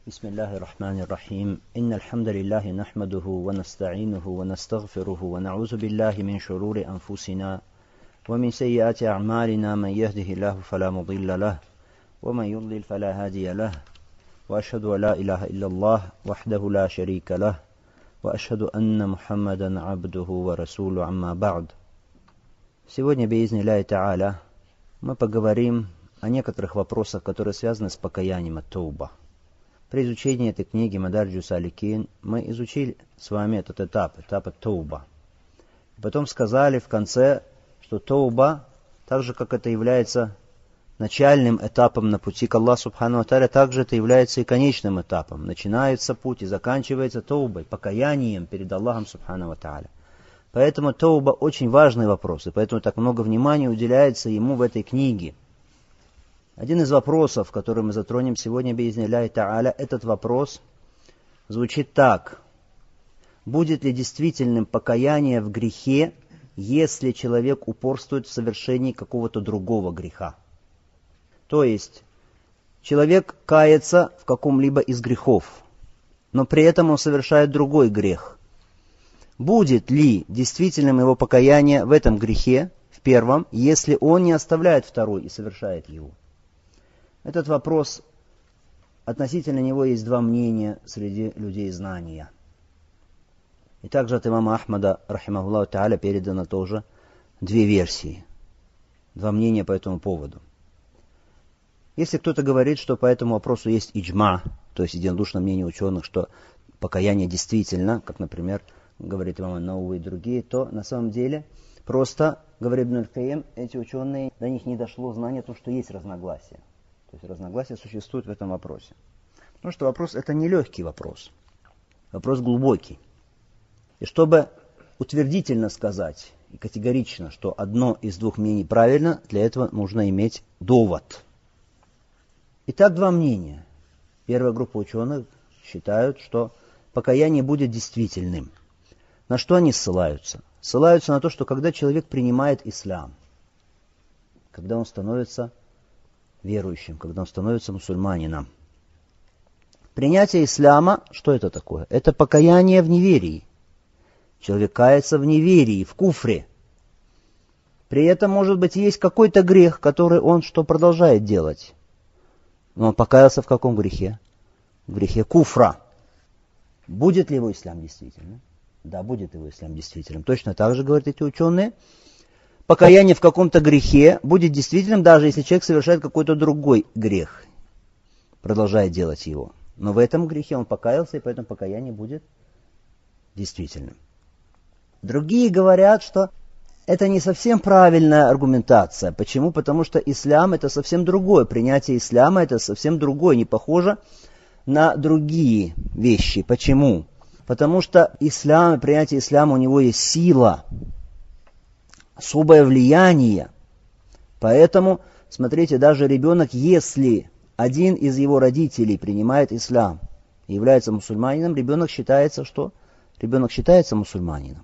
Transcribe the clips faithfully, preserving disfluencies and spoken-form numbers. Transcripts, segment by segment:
بسم الله الرحمن الرحيم إن الحمد لله نحمده ونستعينه ونستغفره ونعوذ بالله من شرور أنفسنا ومن سيئات أعمالنا من يهده الله فلا مضل له ومن يضلل فلا هادي له وأشهد أن لا إله إلا الله وحده لا شريك له وأشهد أن محمدا عبده ورسوله أما بعد. Сегодня, биизни-лляхи та'аля, мы поговорим о некоторых вопросах, которые связаны с покаянием от тауба. При изучении этой книги Мадарджу Саликин мы изучили с вами этот этап, этап от тауба. И потом сказали в конце, что тауба, так же как это является начальным этапом на пути к Аллаху Субхану ва Тааля, также это является и конечным этапом. Начинается путь и заканчивается таубой, покаянием перед Аллахом Субхану ва Тааля. Поэтому тауба очень важный вопрос, и поэтому так много внимания уделяется ему в этой книге. Один из вопросов, который мы затронем сегодня, биизни-лляхи та'аля, этот вопрос звучит так. Будет ли действительным покаяние в грехе, если человек упорствует в совершении какого-то другого греха? То есть, человек кается в каком-либо из грехов, но при этом он совершает другой грех. Будет ли действительным его покаяние в этом грехе, в первом, если он не оставляет второй и совершает его? Этот вопрос, относительно него есть два мнения среди людей знания. И также от имама Ахмада, рахимахуллаху та'аля, передано тоже две версии, два мнения по этому поводу. Если кто-то говорит, что по этому вопросу есть иджма, то есть единодушное мнение ученых, что покаяние действительно, как, например, говорит имам ан-Навави и другие, то на самом деле просто, говорит Ибн аль-Кайим, эти ученые, до них не дошло знание о том, что есть разногласия. То есть разногласия существуют в этом вопросе. Потому что вопрос это не легкий вопрос. Вопрос глубокий. И чтобы утвердительно сказать и категорично, что одно из двух мнений правильно, для этого нужно иметь довод. Итак, два мнения. Первая группа ученых считают, что покаяние будет действительным. На что они ссылаются? Ссылаются на то, что когда человек принимает ислам, когда он становится верующим, когда он становится мусульманином. Принятие ислама, что это такое? Это покаяние в неверии. Человек кается в неверии, в куфре. При этом, может быть, есть какой-то грех, который он что продолжает делать. Но он покаялся в каком грехе? В грехе куфра. Будет ли его ислам действительным? Да, будет его ислам действительным. Точно так же, говорят эти ученые, покаяние в каком-то грехе будет действительным, даже если человек совершает какой-то другой грех, продолжает делать его. Но в этом грехе он покаялся, и поэтому покаяние будет действительным. Другие говорят, что это не совсем правильная аргументация. Почему? Потому что ислам это совсем другое. Принятие ислама это совсем другое, не похоже на другие вещи. Почему? Потому что ислам, принятие ислама, у него есть сила, особое влияние. Поэтому, смотрите, даже ребенок, если один из его родителей принимает ислам и является мусульманином, ребенок считается, что? Ребенок считается мусульманином.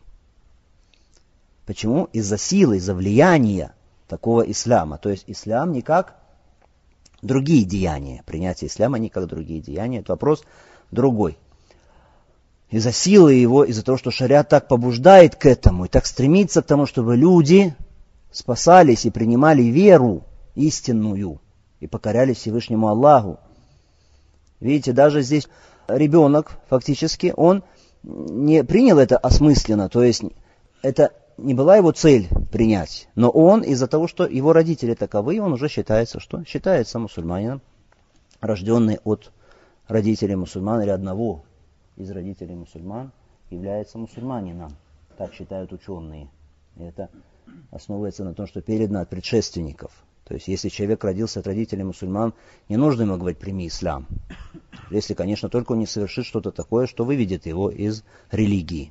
Почему? Из-за силы, из-за влияния такого ислама. То есть ислам не как другие деяния. Принятие ислама не как другие деяния. Это вопрос другой. Из-за силы его, из-за того, что шариат так побуждает к этому и так стремится к тому, чтобы люди спасались и принимали веру истинную и покорялись Всевышнему Аллаху. Видите, даже здесь ребенок фактически, он не принял это осмысленно, то есть это не была его цель принять, но он из-за того, что его родители таковы, он уже считается, что? Считается мусульманином, рожденный от родителей мусульман или одного из родителей мусульман является мусульманином. Так считают ученые. И это основывается на том, что передано от предшественников. То есть, если человек родился от родителей мусульман, не нужно ему говорить «прими ислам». Если, конечно, только он не совершит что-то такое, что выведет его из религии.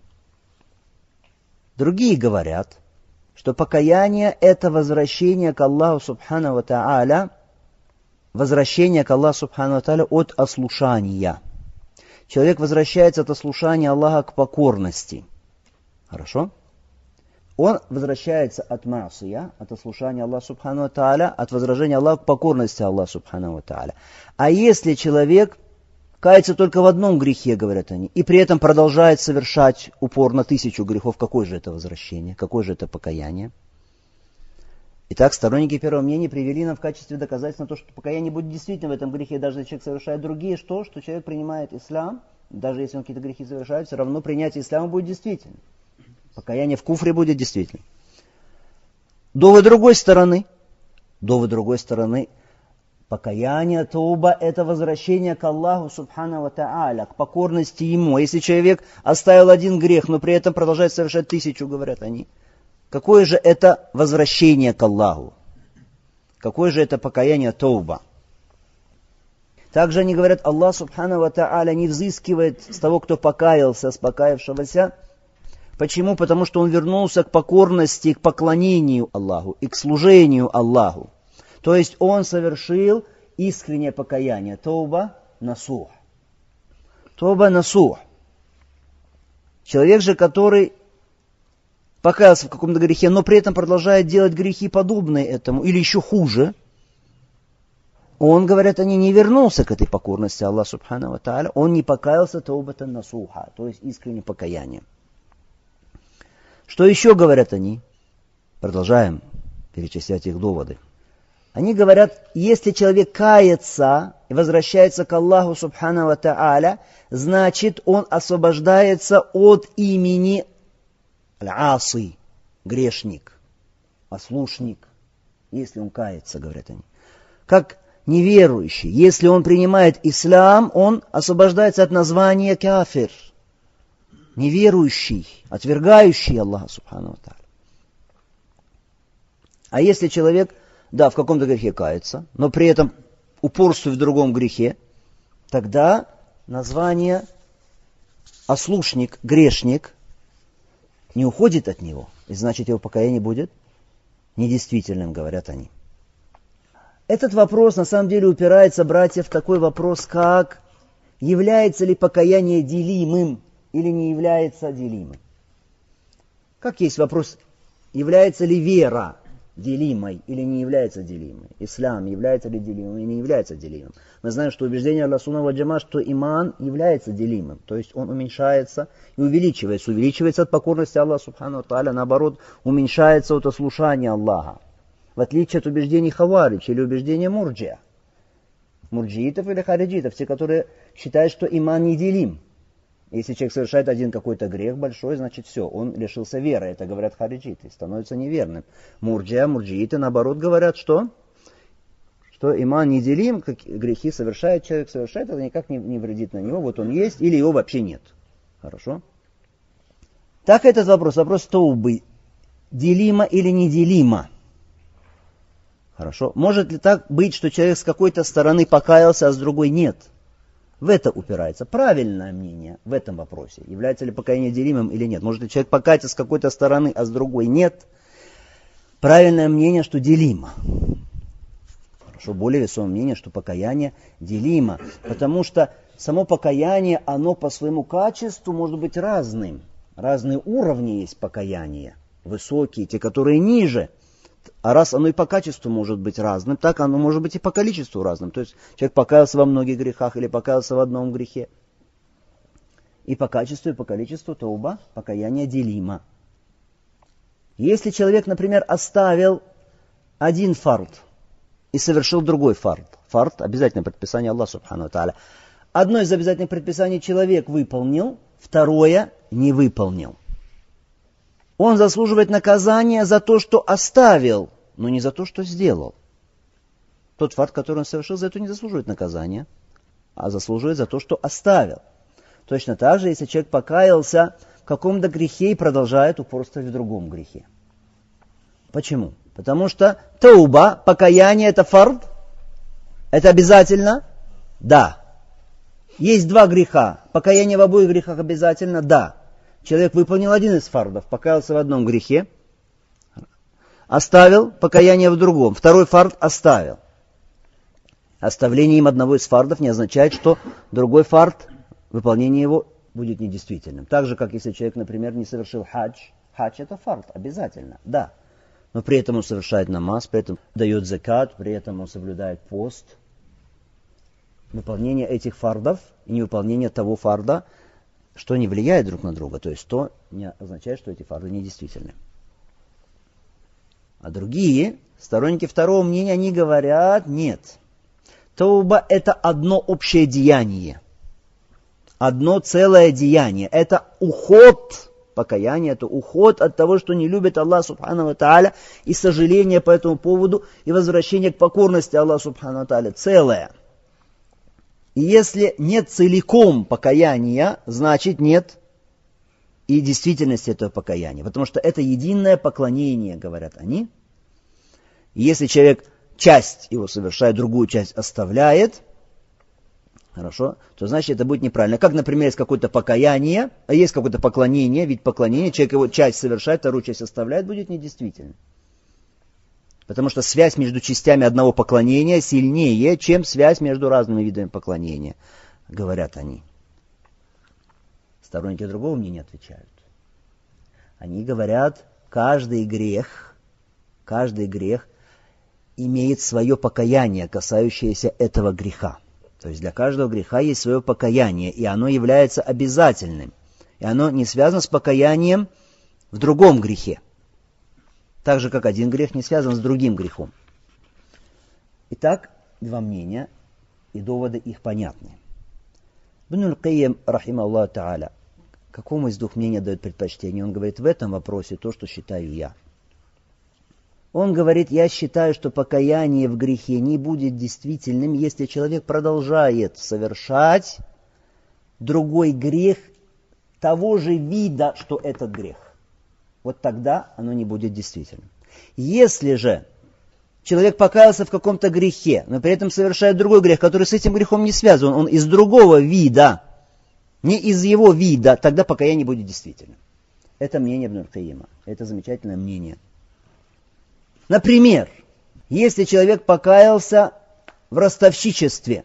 Другие говорят, что покаяние это возвращение к Аллаху Субхану ва Тааля, возвращение к Аллаху Субхану ва Тааля от ослушания. Человек возвращается от ослушания Аллаха к покорности. Хорошо? Он возвращается от маасия, от ослушания Аллаха Субхану ва Тааля, от возражения Аллаха к покорности Аллаха Субхану ва Тааля. А если человек кается только в одном грехе, говорят они, и при этом продолжает совершать упорно тысячу грехов, какое же это возвращение, какое же это покаяние? Итак, сторонники первого мнения привели нам в качестве доказательства то, что покаяние будет действительно в этом грехе, даже если человек совершает другие, что, что человек принимает ислам, даже если он какие-то грехи совершает, все равно принятие ислама будет действительно. Покаяние в куфре будет действительно. Довод другой стороны, довод другой стороны, покаяние, тауба – это возвращение к Аллаху Субхану ва Тааля, к покорности Ему. Если человек оставил один грех, но при этом продолжает совершать тысячу, говорят они, какое же это возвращение к Аллаху? Какое же это покаяние, тауба? Также они говорят, Аллах Субхану ва Тааля не взыскивает с того, кто покаялся, с покаявшегося. Почему? Потому что он вернулся к покорности, к поклонению Аллаху и к служению Аллаху. То есть он совершил искреннее покаяние. Тауба насух. Тауба насух. Человек же, который покаялся в каком-то грехе, но при этом продолжает делать грехи, подобные этому, или еще хуже, он, говорят, они не вернулся к этой покорности Аллаха Субхану ва Тааля, он не покаялся таубатан насуха, то есть искреннее покаяние. Что еще говорят они? Продолжаем перечислять их доводы. Они говорят, если человек кается и возвращается к Аллаху Субхану ва Тааля, значит он освобождается от имени аль-аси, грешник, ослушник, если он кается, говорят они. Как неверующий, если он принимает ислам, он освобождается от названия кафир, неверующий, отвергающий Аллаха Субхану ва Тааля. А если человек, да, в каком-то грехе кается, но при этом упорствует в другом грехе, тогда название ослушник, грешник не уходит от него, и значит его покаяние будет недействительным, говорят они. Этот вопрос на самом деле упирается, братья, в такой вопрос, как является ли покаяние делимым или не является делимым. Как есть вопрос, является ли вера делимой или не является делимой. Ислам является ли делимым или не является делимым. Мы знаем, что убеждение Аль-Сунна валь Джамаа, что иман является делимым. То есть он уменьшается и увеличивается. Увеличивается от покорности Аллаха Субхану ва Тааля. Наоборот, уменьшается от ослушания Аллаха. В отличие от убеждений хаваридж или убеждения мурджия. Мурджиитов или хариджитов. Те, которые считают, что иман неделим. Если человек совершает один какой-то грех большой, значит все, он лишился веры. Это говорят хариджиты, становится неверным. Мурджия, мурджииты, наоборот, говорят, что, что иман неделим, как грехи совершает человек, совершает, это никак не, не вредит на него. Вот он есть или его вообще нет. Хорошо? Так этот вопрос, вопрос таубы, делимо или неделимо. Хорошо? Может ли так быть, что человек с какой-то стороны покаялся, а с другой нет? В это упирается правильное мнение в этом вопросе. Является ли покаяние делимым или нет? Может ли человек покаяться с какой-то стороны, а с другой нет? Правильное мнение, что делимо. Хорошо, более весомое мнение, что покаяние делимо. Потому что само покаяние, оно по своему качеству может быть разным. Разные уровни есть покаяния. Высокие, те, которые ниже. А раз оно и по качеству может быть разным, так оно может быть и по количеству разным. То есть человек покаялся во многих грехах или покаялся в одном грехе. И по качеству, и по количеству тауба, покаяние делимо. Если человек, например, оставил один фард и совершил другой фард. Фард – обязательное предписание Аллаха Субхану ва Тааля. Одно из обязательных предписаний человек выполнил, второе не выполнил. Он заслуживает наказания за то, что оставил, но не за то, что сделал. Тот фард, который он совершил, за это не заслуживает наказания, а заслуживает за то, что оставил. Точно так же, если человек покаялся в каком-то грехе и продолжает упорствовать в другом грехе. Почему? Потому что тауба, покаяние, это фард? Это обязательно? Да. Есть два греха. Покаяние в обоих грехах обязательно? Да. Человек выполнил один из фардов, покаялся в одном грехе, оставил покаяние в другом. Второй фард оставил. Оставление им одного из фардов не означает, что другой фард, выполнение его будет недействительным. Так же, как если человек, например, не совершил хадж. Хадж это фард, обязательно, да. Но при этом он совершает намаз, при этом дает закат, при этом он соблюдает пост. выполнение этих фардов и невыполнение того фарда, что не влияет друг на друга. То есть то не означает, что эти фарды недействительны. А другие, сторонники второго мнения, они говорят, нет. Тауба – это одно общее деяние. Одно целое деяние. Это уход, покаяние, это уход от того, что не любит Аллах Субхану ва Тааля, и сожаление по этому поводу, и возвращение к покорности Аллаху Субхану ва Тааля. Целое. И если нет целиком покаяния, значит нет и действительности этого покаяния. Потому что это единое поклонение, говорят они. И если человек часть его совершает, другую часть оставляет, хорошо, то значит это будет неправильно. Как, например, есть какое-то покаяние, а есть какое-то поклонение, вид поклонения, человек его часть совершает, вторую часть оставляет, будет недействительно. Потому что связь между частями одного поклонения сильнее, чем связь между разными видами поклонения, говорят они. Сторонники другого мнения отвечают. Они говорят, каждый грех, каждый грех имеет свое покаяние, касающееся этого греха. То есть для каждого греха есть свое покаяние, и оно является обязательным. И оно не связано с покаянием в другом грехе. Так же, как один грех не связан с другим грехом. Итак, два мнения, и доводы их понятны. Ибн аль-Кайим, рахимахуллах та'аля, какому из двух мнений дает предпочтение? Он говорит, в этом вопросе то, что считаю я. Он говорит, я считаю, что покаяние в грехе не будет действительным, если человек продолжает совершать другой грех того же вида, что этот грех. Вот тогда оно не будет действительным. Если же человек покаялся в каком-то грехе, но при этом совершает другой грех, который с этим грехом не связан, он из другого вида, не из его вида, тогда покаяние будет действительным. Это мнение Ибн аль-Кайима. Это замечательное мнение. Например, если человек покаялся в ростовщичестве,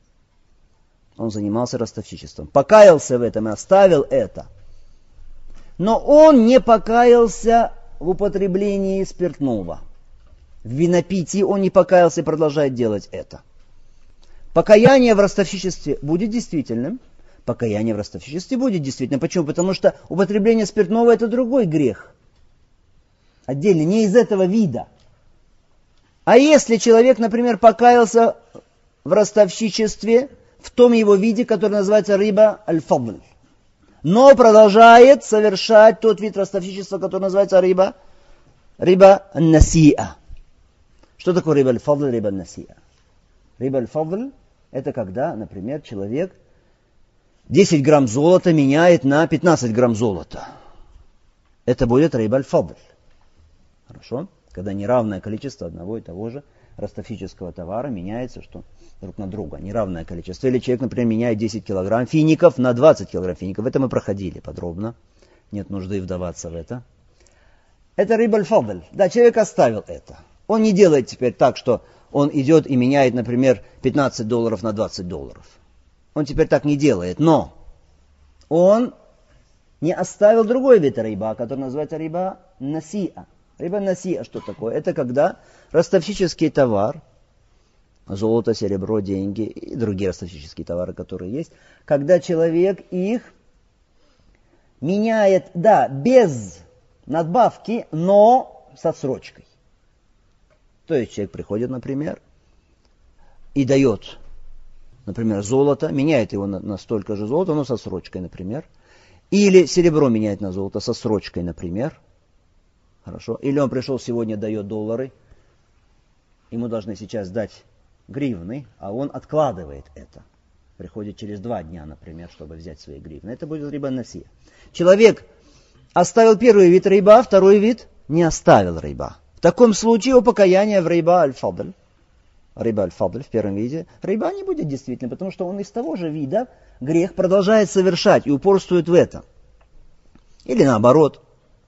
он занимался ростовщичеством, покаялся в этом и оставил это, но он не покаялся в употреблении спиртного. В винопитии он не покаялся и продолжает делать это. Покаяние в ростовщичестве будет действительным. Покаяние в ростовщичестве будет действительным. Почему? Потому что употребление спиртного – это другой грех. Отдельно, не из этого вида. А если человек, например, покаялся в ростовщичестве в том его виде, который называется риба аль-фадль, но продолжает совершать тот вид ростовщичества, который называется риба, риба аль-насиа. Что такое риба аль-фадль, риба аль-насиа? Риба аль-фадль – это когда, например, человек десять грамм золота меняет на пятнадцать грамм золота. Это будет риба аль-фадль. Хорошо? Когда неравное количество одного и того же ростовщического товара меняется что? Друг на друга. Неравное количество. Или человек, например, меняет десять килограмм фиников на двадцать килограмм фиников. Это мы проходили подробно. Нет нужды вдаваться в это. Это риба аль-фадль. Да, человек оставил это. Он не делает теперь так, что он идет и меняет, например, пятнадцать долларов на двадцать долларов. Он теперь так не делает. Но он не оставил другой вид риба, который называется риба насиа. Риба насиа что такое? Это когда ростовщический товар, золото, серебро, деньги и другие ростовщические товары, которые есть, когда человек их меняет, да, без надбавки, но с отсрочкой. То есть человек приходит, например, и дает, например, золото, меняет его на, на столько же золота, но с отсрочкой, например. Или серебро меняет на золото с отсрочкой, например. Хорошо. Или он пришел сегодня, дает доллары, ему должны сейчас дать гривны, а он откладывает это. Приходит через два дня, например, чтобы взять свои гривны. Это будет риба насия. Человек оставил первый вид риба, второй вид не оставил риба. В таком случае его покаяние в риба аль-фадль, риба аль-фадль в первом виде, риба не будет действительно, потому что он из того же вида грех продолжает совершать и упорствует в этом. Или наоборот.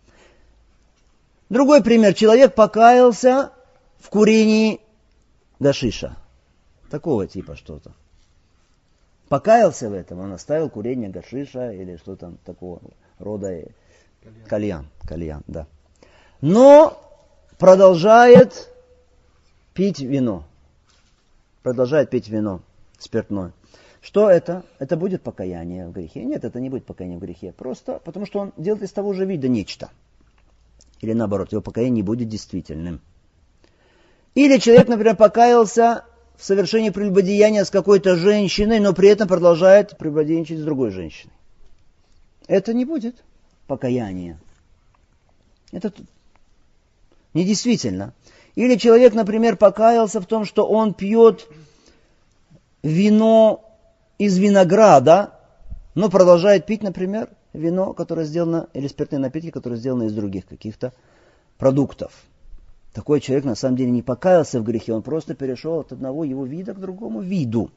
Другой пример. Человек покаялся в курении гашиша. Такого типа что-то. Покаялся в этом, он оставил курение гашиша или что там такого рода. Кальян. Кальян, да. Но продолжает пить вино. Продолжает пить вино. спиртное. Что это? Это будет покаяние в грехе? Нет, это не будет покаяние в грехе. Просто потому, что он делает из того же вида нечто. Или наоборот, его покаяние не будет действительным. Или человек, например, покаялся в совершении прелюбодеяния с какой-то женщиной, но при этом продолжает прелюбодейничать с другой женщиной. Это не будет покаяние. Это недействительно. Или человек, например, покаялся в том, что он пьет вино из винограда, но продолжает пить, например, вино, которое сделано, или спиртные напитки, которые сделаны из других каких-то продуктов. Такой человек на самом деле не покаялся в грехе, он просто перешел от одного его вида к другому виду.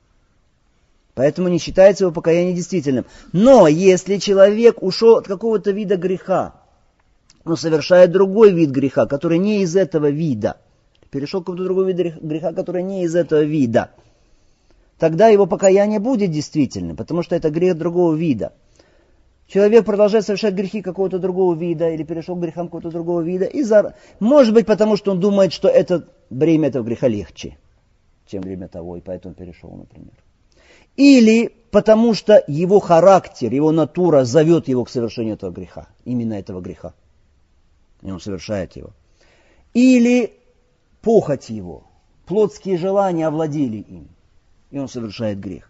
Поэтому не считается его покаяние действительным. Но если человек ушел от какого-то вида греха, но совершает другой вид греха, который не из этого вида, перешел к какому-то другому виду греха, который не из этого вида, тогда его покаяние будет действительным, потому что это грех другого вида. Человек продолжает совершать грехи какого-то другого вида или перешел к грехам какого-то другого вида. И за... Может быть, потому что он думает, что это бремя этого греха легче, чем бремя того, и поэтому перешел, например. Или потому что его характер, его натура зовет его к совершению этого греха, именно этого греха. И он совершает его. Или похоть его, плотские желания овладели им, и он совершает грех.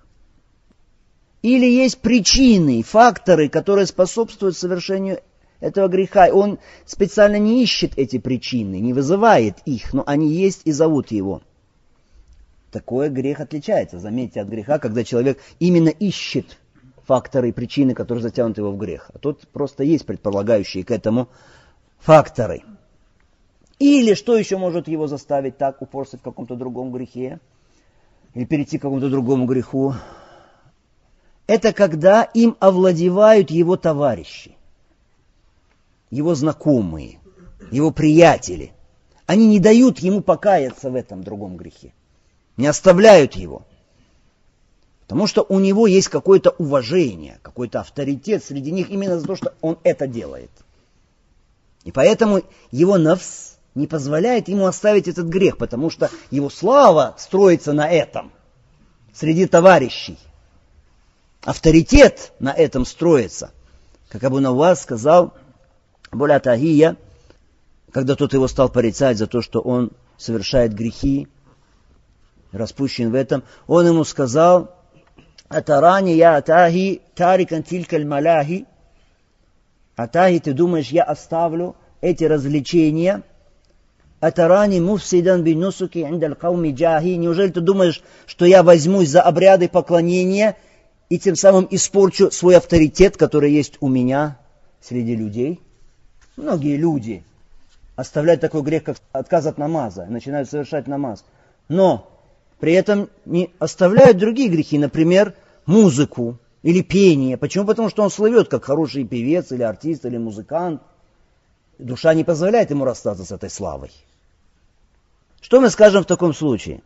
Или есть причины, факторы, которые способствуют совершению этого греха. Он специально не ищет эти причины, не вызывает их, но они есть и зовут его. Такой грех отличается, заметьте, от греха, когда человек именно ищет факторы и причины, которые затянут его в грех. А тут просто есть предполагающие к этому факторы. Или что еще может его заставить так упорствовать в каком-то другом грехе? Или перейти к какому-то другому греху? Это когда им овладевают его товарищи, его знакомые, его приятели. Они не дают ему покаяться в этом другом грехе, не оставляют его. Потому что у него есть какое-то уважение, какой-то авторитет среди них именно за то, что он это делает. И поэтому его нафс не позволяет ему оставить этот грех, потому что его слава строится на этом, среди товарищей. Авторитет на этом строится. Как Абу Наввас сказал Абу Атахия, когда тот его стал порицать за то, что он совершает грехи, распущен в этом, он ему сказал: «Атарани я Атахи тарикан тилькаль маляхи». Атахи, ты думаешь, я оставлю эти развлечения? Атарани муфсидан бинусуки индаль кауми джахи. Неужели ты думаешь, что я возьмусь за обряды поклонения и тем самым испорчу свой авторитет, который есть у меня среди людей? Многие люди оставляют такой грех, как отказ от намаза, и начинают совершать намаз. Но при этом не оставляют другие грехи, например, музыку или пение. Почему? Потому что он слывет как хороший певец или артист или музыкант. Душа не позволяет ему расстаться с этой славой. Что мы скажем в таком случае?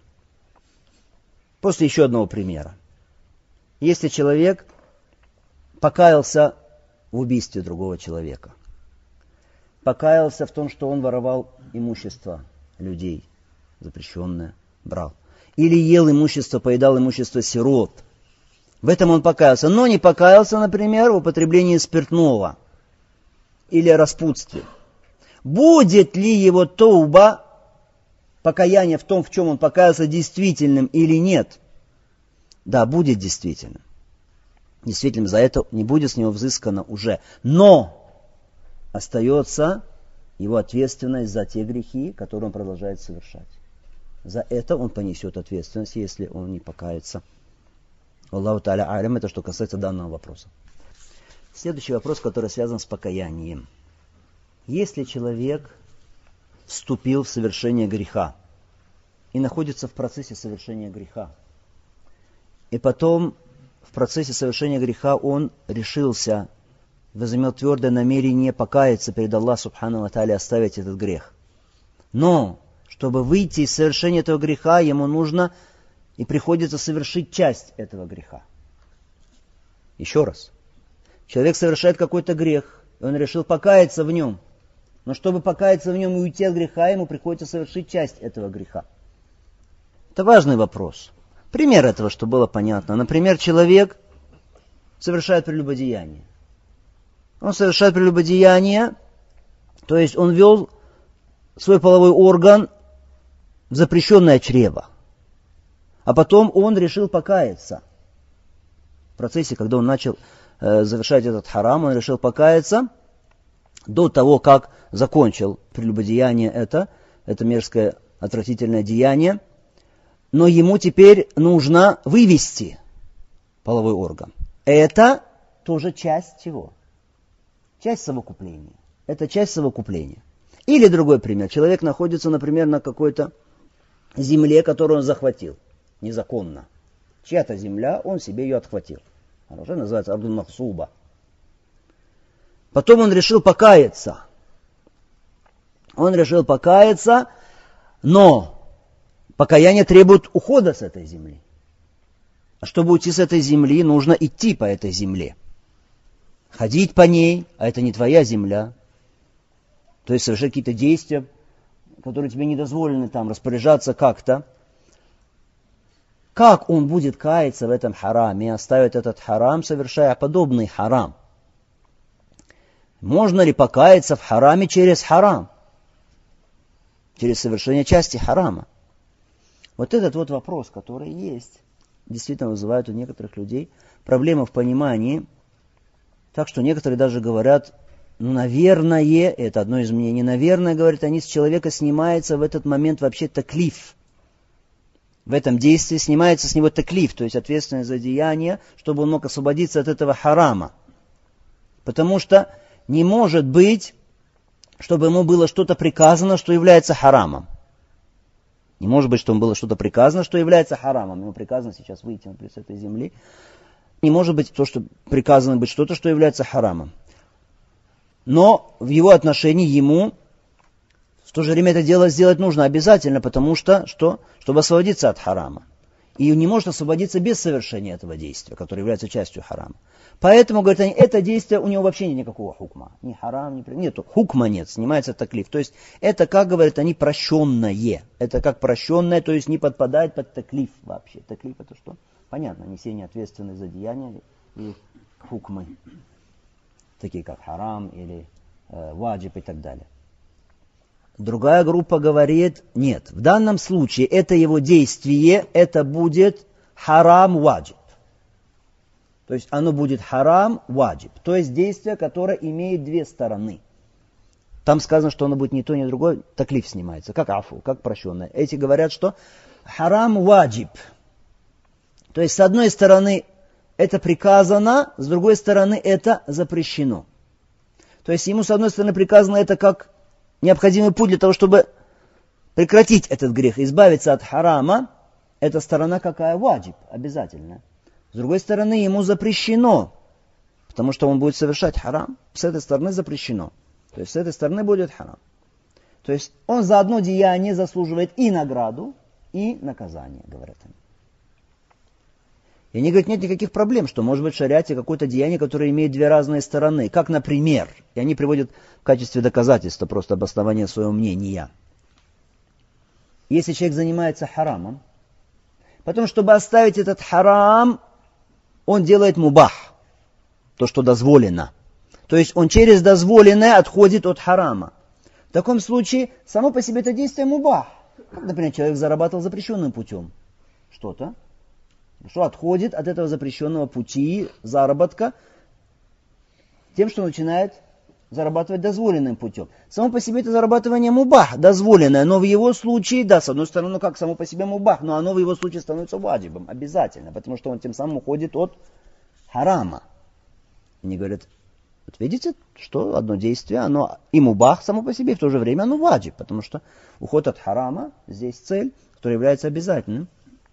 После еще одного примера. Если человек покаялся в убийстве другого человека, покаялся в том, что он воровал имущество людей, запрещенное, брал, или ел имущество, поедал имущество сирот, в этом он покаялся, но не покаялся, например, в употреблении спиртного или распутстве. Будет ли его тауба, покаяние в том, в чем он покаялся, действительным или нет? Да, будет действительным. Действительно, за это не будет с него взыскано уже. Но остается его ответственность за те грехи, которые он продолжает совершать. За это он понесет ответственность, если он не покается. Аллаху та'аля алям, это что касается данного вопроса. Следующий вопрос, который связан с покаянием. Если человек вступил в совершение греха и находится в процессе совершения греха, и потом в процессе совершения греха он решился, возымел твердое намерение покаяться перед Аллахом субхану ва тааля, оставить этот грех. Но, чтобы выйти из совершения этого греха, ему нужно и приходится совершить часть этого греха. Еще раз. Человек совершает какой-то грех, и он решил покаяться в нем. Но чтобы покаяться в нем и уйти от греха, ему приходится совершить часть этого греха. Это важный вопрос. Пример этого, чтобы было понятно. Например, человек совершает прелюбодеяние. Он совершает прелюбодеяние, то есть он ввел свой половой орган в запрещенное чрево. А потом он решил покаяться. В процессе, когда он начал э, завершать этот харам, он решил покаяться до того, как закончил прелюбодеяние это, это мерзкое, отвратительное деяние. Но ему теперь нужно вывести половой орган. Это тоже часть чего? Часть совокупления. Это часть совокупления. Или другой пример. Человек находится, например, на какой-то земле, которую он захватил. Незаконно. Чья-то земля, он себе ее отхватил. Она уже называется Абдул-Махсуба. Потом он решил покаяться. Он решил покаяться, но покаяние требует ухода с этой земли. А чтобы уйти с этой земли, нужно идти по этой земле. Ходить по ней, а это не твоя земля. То есть совершать какие-то действия, которые тебе не дозволены там распоряжаться как-то. Как он будет каяться в этом хараме и оставить этот харам, совершая подобный харам? Можно ли покаяться в хараме через харам? Через совершение части харама? Вот этот вот вопрос, который есть, действительно вызывает у некоторых людей проблемы в понимании. Так что некоторые даже говорят, ну, наверное, это одно из мнений, наверное, говорят, они с человека снимается в этот момент вообще таклиф. В этом действии снимается с него таклиф, то есть ответственность за деяние, чтобы он мог освободиться от этого харама. Потому что не может быть, чтобы ему было что-то приказано, что является харамом. Не может быть, что ему было что-то приказано, что является харамом. Ему приказано сейчас выйти с этой земли. Не может быть то, что приказано быть что-то, что является харамом. Но в его отношении ему в то же время это дело сделать нужно обязательно, потому что, что чтобы освободиться от харама. И не может освободиться без совершения этого действия, которое является частью харама. Поэтому, говорят они, это действие, у него вообще нет никакого хукма. Ни харам, ни... Нету. Хукма нет, снимается таклиф. То есть это, как говорят они, прощенное. Это как прощенное, то есть не подпадает под таклиф вообще. Таклиф это что? Понятно, несение ответственности за деяния и хукмы. Такие как харам или э, ваджиб и так далее. Другая группа говорит, нет, в данном случае это его действие, это будет харам ваджиб. То есть оно будет харам ваджиб. То есть действие, которое имеет две стороны. Там сказано, что оно будет ни то, ни другое, таклиф снимается, как афу, как прощенное. Эти говорят, что харам ваджиб. То есть с одной стороны это приказано, с другой стороны это запрещено. То есть ему с одной стороны приказано это как необходимый путь для того, чтобы прекратить этот грех, избавиться от харама. Эта сторона какая? Ваджиб, обязательно. С другой стороны, ему запрещено, потому что он будет совершать харам. С этой стороны запрещено. То есть с этой стороны будет харам. То есть он за одно деяние заслуживает и награду, и наказание, говорят они. И они говорят, нет никаких проблем, что может быть в шариате какое-то деяние, которое имеет две разные стороны. Как, например, и они приводят в качестве доказательства просто обоснования своего мнения. Если человек занимается харамом, потом, чтобы оставить этот харам, он делает мубах, то, что дозволено. То есть он через дозволенное отходит от харама. В таком случае само по себе это действие мубах. Как, например, человек зарабатывал запрещенным путем что-то, что отходит от этого запрещенного пути заработка тем, что начинает зарабатывать дозволенным путем. Само по себе это зарабатывание мубах, дозволенное, но в его случае, да, с одной стороны, ну как само по себе мубах, но оно в его случае становится ваджибом, обязательно, потому что он тем самым уходит от харама. Они говорят, вот видите, что одно действие, оно и мубах само по себе, и в то же время оно ваджиб, потому что уход от харама, здесь цель, которая является обязательным.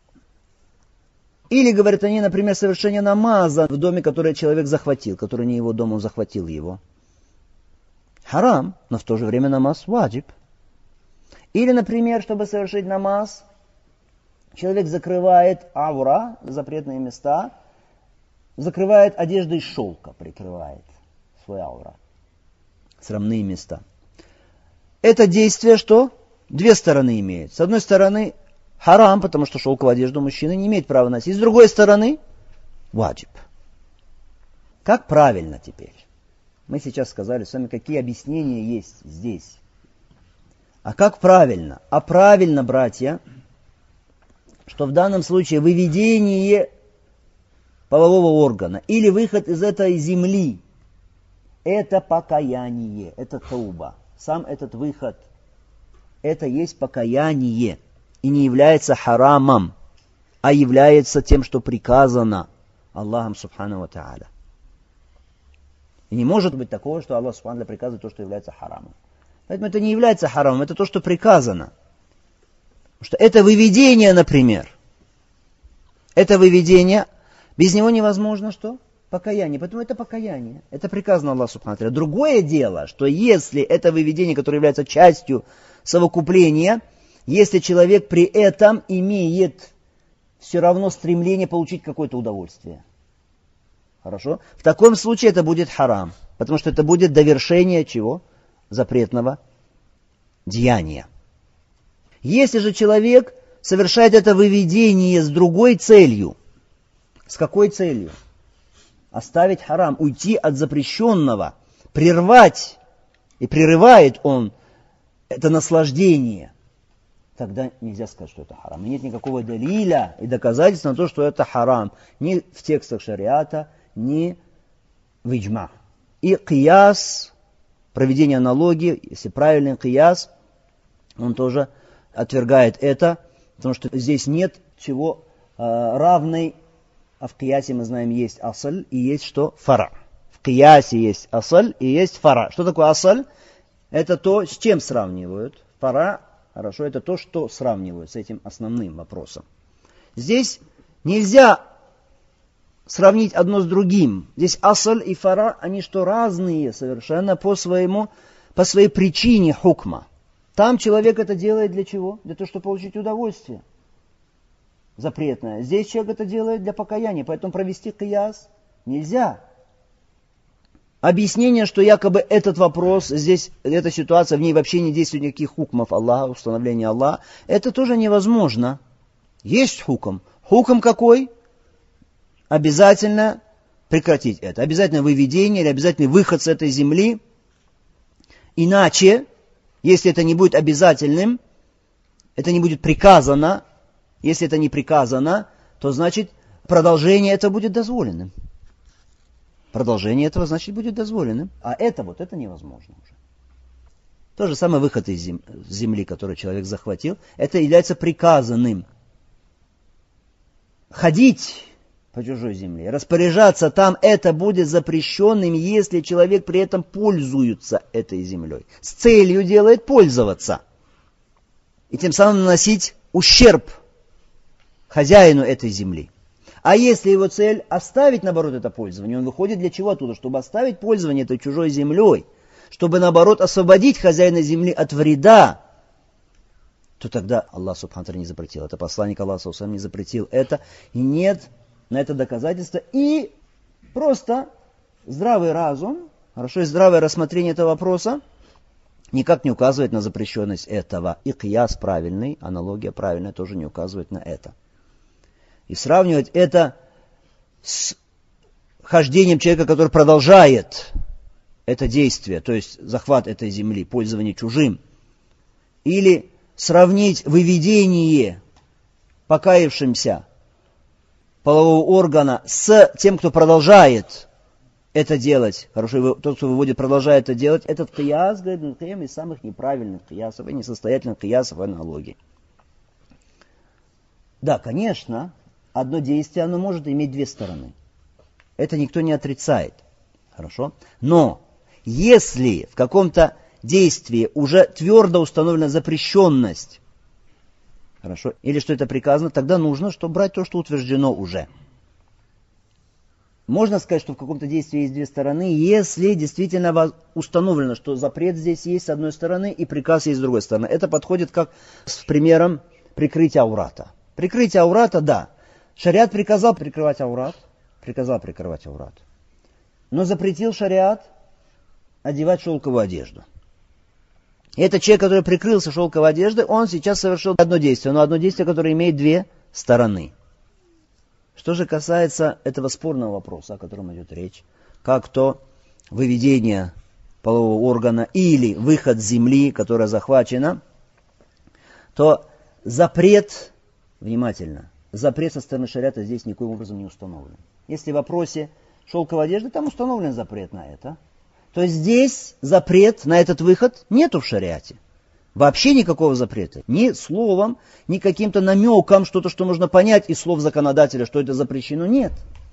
Или, говорят они, например, совершение намаза в доме, который человек захватил, который не его дом, он захватил его. Харам, но в то же время намаз ваджиб. Или, например, чтобы совершить намаз, человек закрывает аура, запретные места, закрывает одеждой из шелка, прикрывает свой аура, срамные места. Это действие что? Две стороны имеет. С одной стороны, харам, потому что шелковую одежду мужчина не имеет права носить. С другой стороны, ваджиб. Как правильно теперь? Мы сейчас сказали с вами, какие объяснения есть здесь. А как правильно? А правильно, братья, что в данном случае выведение полового органа или выход из этой земли, это покаяние, это тауба. Сам этот выход, это есть покаяние. И не является харамом, а является тем, что приказано Аллахом Субхану ва Тааля. И не может быть такого, что Аллах Субхану ва Тааля приказывает то, что является харамом. Поэтому это не является харамом, это то, что приказано. Потому что это выведение, например. Это выведение, без него невозможно что? Покаяние. Поэтому это покаяние. Это приказано Аллаху Субхану ва Тааля. Другое дело, что если это выведение, которое является частью совокупления, если человек при этом имеет все равно стремление получить какое-то удовольствие. Хорошо? В таком случае это будет харам. Потому что это будет довершение чего? Запретного деяния. Если же человек совершает это выведение с другой целью. С какой целью? Оставить харам, уйти от запрещенного, прервать. И прерывает он это наслаждение. Тогда нельзя сказать, что это харам. И нет никакого далиля и доказательства на то, что это харам. Ни в текстах шариата, ни в иджма. И кияс, проведение аналогии, если правильный кияс, он тоже отвергает это, потому что здесь нет чего э, равной, а в киясе мы знаем, есть асаль и есть что? Фара. В киясе есть асаль и есть фара. Что такое асаль? Это то, с чем сравнивают. Фара, хорошо, это то, что сравнивают с этим основным вопросом. Здесь нельзя сравнить одно с другим. Здесь асаль и фара, они что, разные совершенно по своему, по своей причине хукма. Там человек это делает для чего? Для того, чтобы получить удовольствие. Запретное. Здесь человек это делает для покаяния, поэтому провести кияс нельзя. Объяснение, что якобы этот вопрос, здесь, эта ситуация, в ней вообще не действует никаких хукмов Аллаха, установления Аллаха, это тоже невозможно. Есть хукм. Хукм какой? Обязательно прекратить это. Обязательно выведение или обязательный выход с этой земли. Иначе, если это не будет обязательным, это не будет приказано, если это не приказано, то значит продолжение это будет дозволенным. Продолжение этого, значит, будет дозволенным. А это вот, это невозможно уже. То же самое выход из земли, который человек захватил, это является приказанным. Ходить по чужой земле, распоряжаться там, это будет запрещенным, если человек при этом пользуется этой землей. С целью делает пользоваться. И тем самым наносить ущерб хозяину этой земли. А если его цель оставить, наоборот, это пользование, он выходит для чего оттуда? Чтобы оставить пользование этой чужой землей, чтобы, наоборот, освободить хозяина земли от вреда, то тогда Аллах Субхану ва Тааля не запретил. Это посланник Аллаха сам не запретил это. И нет на это доказательства. И просто здравый разум, хорошо, и здравое рассмотрение этого вопроса никак не указывает на запрещенность этого. И кияс правильный, аналогия правильная, тоже не указывает на это. И сравнивать это с хождением человека, который продолжает это действие, то есть захват этой земли, пользование чужим. Или сравнить выведение покаявшимся полового органа с тем, кто продолжает это делать. Хорошо, тот, кто выводит, продолжает это делать. Этот кияс, говорит Ибн Кайим, из самых неправильных киясов и несостоятельных киясов и аналогий. Да, конечно, одно действие, оно может иметь две стороны. Это никто не отрицает. Хорошо? Но если в каком-то действии уже твердо установлена запрещенность, хорошо, или что это приказано, тогда нужно, чтобы брать то, что утверждено уже. Можно сказать, что в каком-то действии есть две стороны, если действительно установлено, что запрет здесь есть с одной стороны и приказ есть с другой стороны. Это подходит как с примером прикрытия аурата. Прикрытие аурата, да. Шариат приказал прикрывать аурат, приказал прикрывать аурат. Но запретил шариат одевать шелковую одежду. И этот человек, который прикрылся шелковой одеждой, он сейчас совершил одно действие, но одно действие, которое имеет две стороны. Что же касается этого спорного вопроса, о котором идет речь, как то выведение полового органа или выход земли, которая захвачена, то запрет, внимательно, запрет со стороны шариата здесь никоим образом не установлен. Если в вопросе шелковой одежды, там установлен запрет на это, то здесь запрет на этот выход нету в шариате. Вообще никакого запрета. Ни словом, ни каким-то намеком, что-то, что можно понять из слов законодателя, что это запрещено, нет.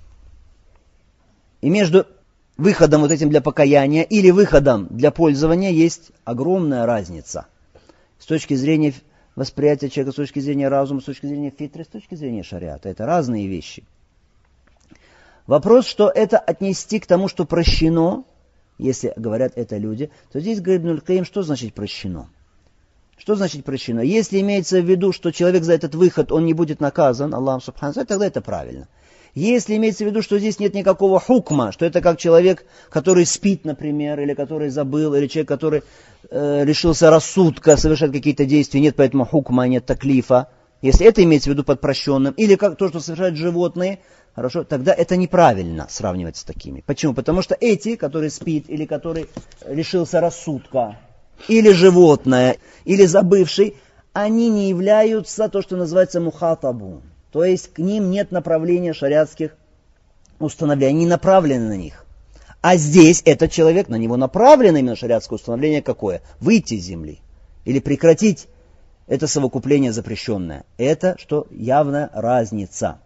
И между выходом вот этим для покаяния или выходом для пользования есть огромная разница. С точки зрения восприятия человека, с точки зрения разума, с точки зрения фитры, с точки зрения шариата. Это разные вещи. Вопрос, что это отнести к тому, что прощено, если говорят это люди, то здесь говорит Ибн аль-Каим, что значит прощено? Что значит прощено? Если имеется в виду, что человек за этот выход, он не будет наказан Аллахом Субхану ва Тааля, тогда это правильно. Если имеется в виду, что здесь нет никакого хукма, что это как человек, который спит, например, или который забыл, или человек, который э, лишился рассудка, совершает какие-то действия, нет поэтому хукма, нет таклифа. Если это имеется в виду под прощенным, или как то, что совершают животные, хорошо, тогда это неправильно сравнивать с такими. Почему? Потому что эти, который спит, или который лишился рассудка, или животное, или забывший, они не являются то, что называется мухатабу. То есть к ним нет направления шариатских установлений, они направлены на них. А здесь этот человек, на него направлено именно шариатское установление какое? Выйти из земли. Или прекратить это совокупление запрещенное. Это что явная разница.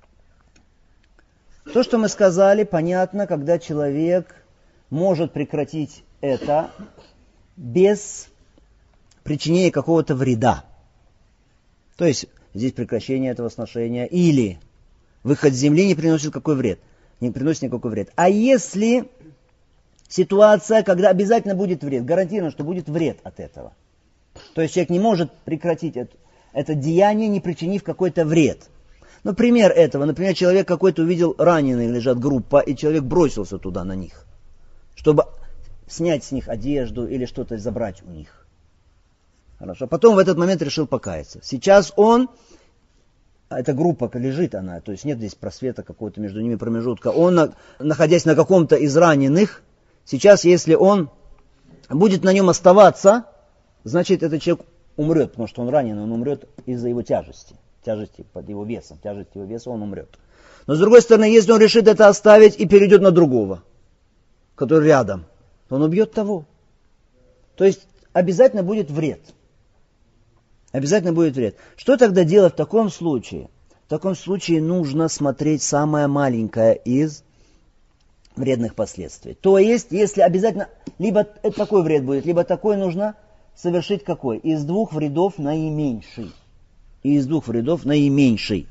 То, что мы сказали, понятно, когда человек может прекратить это без причинения какого-то вреда. То есть здесь прекращение этого сношения или выход с земли не приносит какой вред. Не приносит никакой вред. А если ситуация, когда обязательно будет вред, гарантированно, что будет вред от этого. То есть человек не может прекратить это, это деяние, не причинив какой-то вред. Ну, пример этого. Например, человек какой-то увидел, раненые лежат группа, и человек бросился туда на них, чтобы снять с них одежду или что-то забрать у них. Хорошо. Потом в этот момент решил покаяться. Сейчас он, эта группа лежит она, то есть нет здесь просвета какого-то между ними промежутка. Он, находясь на каком-то из раненых, сейчас если он будет на нем оставаться, значит этот человек умрет, потому что он ранен, он умрет из-за его тяжести. Тяжести под его весом, тяжесть его веса, он умрет. Но с другой стороны, если он решит это оставить и перейдет на другого, который рядом, то он убьет того. То есть обязательно будет вред. Обязательно будет вред. Что тогда делать в таком случае? В таком случае нужно смотреть самое маленькое из вредных последствий. То есть, если обязательно, либо такой вред будет, либо такой, нужно совершить какой? Из двух вредов наименьший. И из двух вредов наименьший.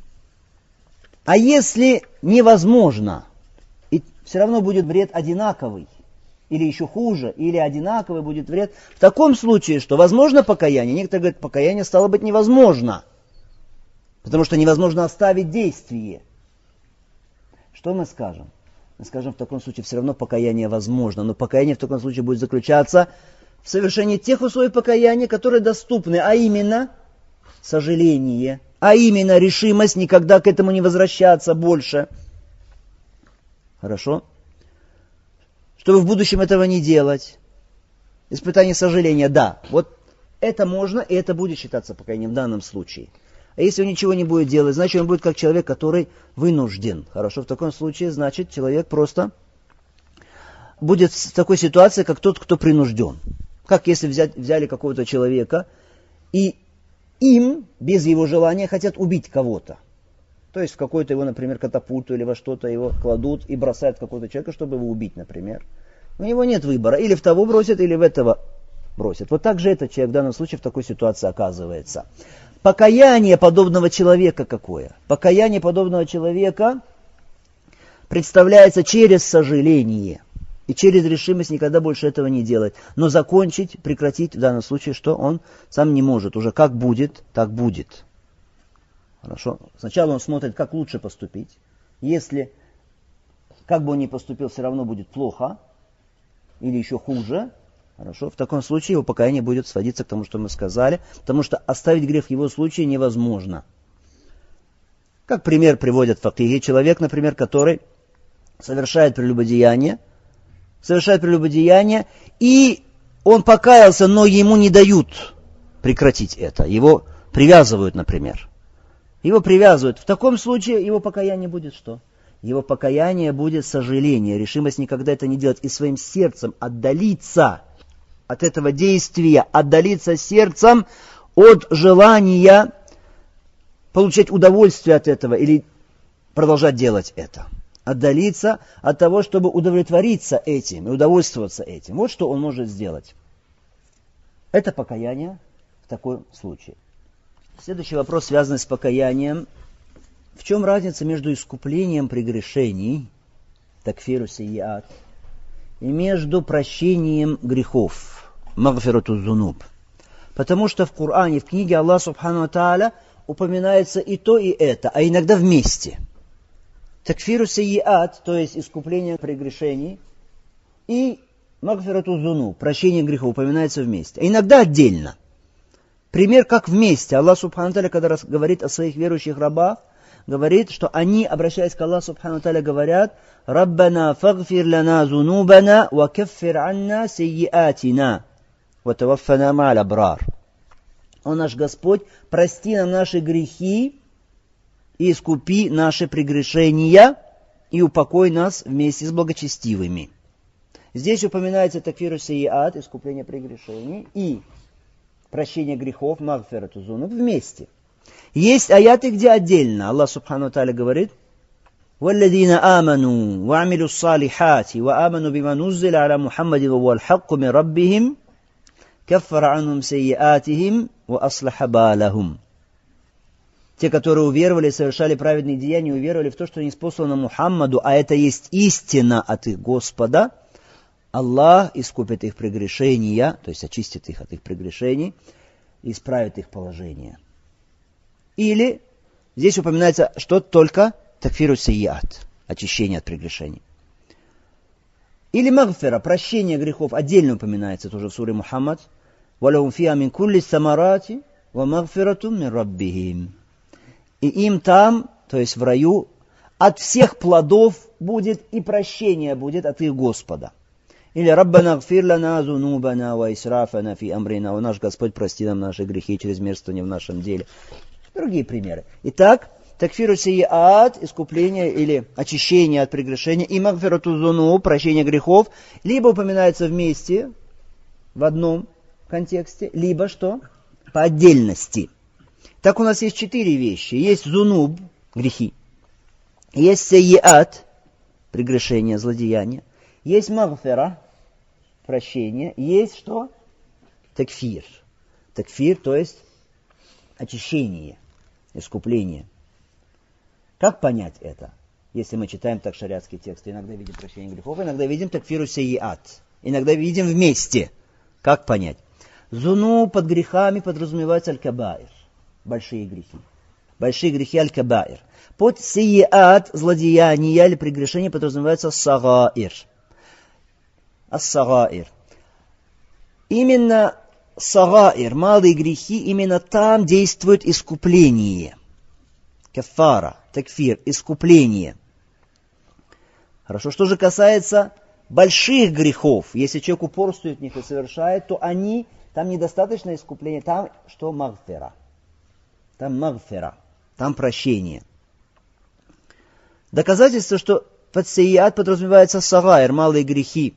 А если невозможно, и все равно будет вред одинаковый, или еще хуже, или одинаковый будет вред, в таком случае, что возможно покаяние, некоторые говорят, покаяние стало быть невозможно, потому что невозможно оставить действие. Что мы скажем? Мы скажем, в таком случае все равно покаяние возможно, но покаяние в таком случае будет заключаться в совершении тех условий покаяния, которые доступны, а именно сожаление, а именно решимость никогда к этому не возвращаться больше. Хорошо? Чтобы в будущем этого не делать. Испытание сожаления, да. Вот это можно, и это будет считаться покаянием в данном случае. А если он ничего не будет делать, значит он будет как человек, который вынужден. Хорошо? В таком случае, значит, человек просто будет в такой ситуации, как тот, кто принужден. Как если взять, взяли какого-то человека и им, без его желания, хотят убить кого-то. То есть в какую-то его, например, катапульту или во что-то его кладут и бросают в какого-то человека, чтобы его убить, например. У него нет выбора. Или в того бросят, или в этого бросят. Вот так же этот человек в данном случае в такой ситуации оказывается. Покаяние подобного человека какое? Покаяние подобного человека представляется через сожаление. И через решимость никогда больше этого не делать. Но закончить, прекратить в данном случае, что он сам не может. Уже как будет, так будет. Хорошо. Сначала он смотрит, как лучше поступить. Если, как бы он ни поступил, все равно будет плохо. Или еще хуже. Хорошо? В таком случае его покаяние будет сводиться к тому, что мы сказали, потому что оставить грех в его случае невозможно. Как пример приводят факихи. Человек, например, который совершает прелюбодеяние, совершает прелюбодеяние, и он покаялся, но ему не дают прекратить это. Его привязывают, например. Его привязывают. В таком случае его покаяние будет что? Его покаяние будет сожаление, решимость никогда это не делать и своим сердцем отдалиться от этого действия, отдалиться сердцем от желания получать удовольствие от этого или продолжать делать это. Отдалиться от того, чтобы удовлетвориться этим и удовольствоваться этим. Вот что он может сделать. Это покаяние в таком случае. Следующий вопрос, связанный с покаянием. В чем разница между искуплением прегрешений, такфиру сейят, и между прощением грехов, магфирату зунуб? Потому что в Коране, в книге Аллаха Субхану ва Тааля упоминается и то, и это, а иногда вместе. Такфиру сейят, то есть искупление прегрешений, и магфирату зунуб, прощение грехов, упоминается вместе, а иногда отдельно. Пример, как вместе. Аллах Субхану ва Тааля, когда говорит о своих верующих рабах, говорит, что они, обращаясь к Аллаху Субхану ва Тааля, говорят: «Раббана фагфир лана зунубана ва каффир анна сейятина ва таваффана ма'аль абрар». О наш Господь, прости нам наши грехи и искупи наши прегрешения и упокой нас вместе с благочестивыми. Здесь упоминается такфиру сейят, искупление прегрешений, и прощение грехов, магфирату зунуб, вместе. Есть аяты, где отдельно. Аллах Субхану ва Тааля говорит: «Валладина аману, ва амилу ссалихати, ва аману бима нуззиля аля Мухаммадин ва вал хакку мин раббихим, каффара анхум сейятихим, ва аслаха балахум». Те, которые уверовали, совершали праведные деяния, уверовали в то, что ниспослано Мухаммаду, а это есть истина от их Господа, Аллах искупит их прегрешения, то есть очистит их от их прегрешений, и исправит их положение. Или здесь упоминается, что только такфиру сейят, очищение от прегрешений. Или магфира, прощение грехов, отдельно упоминается тоже в суре Мухаммад. «Валахум фиха мин кулли самарати ва магфиратум мин раббихим». И им там, то есть в раю, от всех плодов будет и прощение будет от их Господа. Или «Раббана гфир лана зунубана ва исрафана фи амрина». О наш Господь, прости нам наши грехи и чрезмерствование в нашем деле. Другие примеры. Итак, такфиру сейят, искупление или очищение от прегрешения, и магфирату зунуб, прощение грехов, либо упоминается вместе, в одном контексте, либо что? По отдельности. Так у нас есть четыре вещи. Есть зунуб, грехи. Есть сейят, прегрешение, злодеяние. Есть магфира, прощение. Есть что? Такфир. Такфир, то есть очищение, искупление. Как понять это? Если мы читаем так шариатские тексты, иногда видим прощение грехов, иногда видим такфиру сейят, иногда видим вместе. Как понять? Зуну под грехами подразумевается аль-кабаир, большие грехи. Большие грехи аль-кабаир. Под сейят, злодеяния или прегрешение подразумевается сагаир. Ас-сагаир. Именно сагаир, малые грехи, именно там действует искупление. Кафара, такфир, искупление. Хорошо, что же касается больших грехов, если человек упорствует в них и совершает, то они, там недостаточно искупления, там что магфира. Там магфира, там прощение. Доказательство, что под сейят подразумевается сагаир, малые грехи,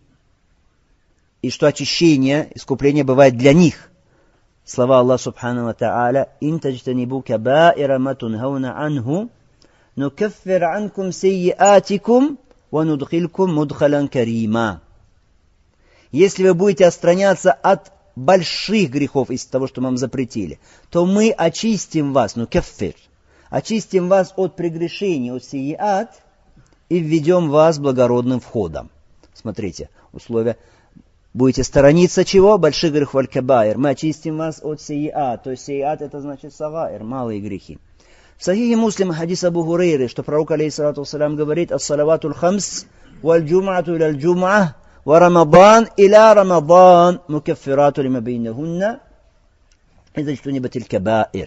и что очищение, искупление бывает для них. Слова Аллаха Субхану ва Тааля: «Ин таджтанибу кабаира ма тунхауна анху, нукаффир анкум сейятикум, ва нудхилкум мудхалан карима». Если вы будете отстраняться от больших грехов из того, что мы вам запретили, то мы очистим вас, нукаффир, очистим вас от прегрешений, от сейят, и введем вас благородным входом. Смотрите, условия. Будете сторониться чего? Больших грехов аль-кабаир. Мы очистим вас от сейят. То есть сейят это значит сагаир, малые грехи. В Сахихе Муслим хадис Абу Хурейры, что пророк алейхиссалату вассалям говорит: «Ас-салаватуль хамс, валь-джум'ату иляль-джум'а, ва рамадан иля рамадан мукаффирату лима бейнахунна иза джтунибатиль кабаир.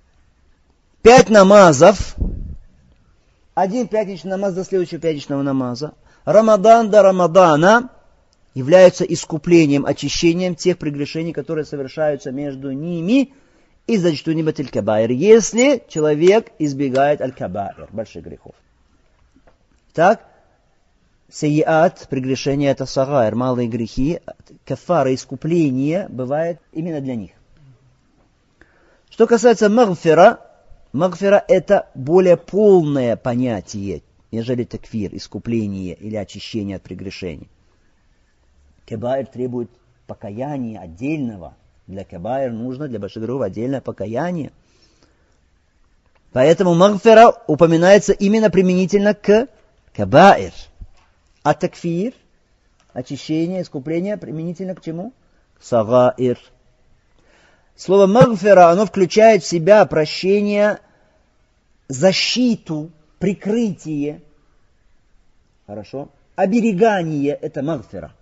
Пять намазов. Один пятничный намаз до следующего пятничного намаза. Рамадан до Рамадана являются искуплением, очищением тех прегрешений, которые совершаются между ними из-за джтунибатиль кабаир, если человек избегает аль-кабаир, больших грехов. Так, сейят, прегрешение это сагаир, малые грехи, кафара, искупление бывает именно для них. Что касается магфира, магфира это более полное понятие, нежели такфир, искупление или очищение от прегрешений. Кабаир требует покаяния отдельного. Для кабаир нужно, для больших грехов отдельное покаяние. Поэтому магфира упоминается именно применительно к кабаир. А такфир, очищение, искупление применительно к чему? К сагаир. Слово магфира, оно включает в себя прощение, защиту, прикрытие. Хорошо? Оберегание – это магфира.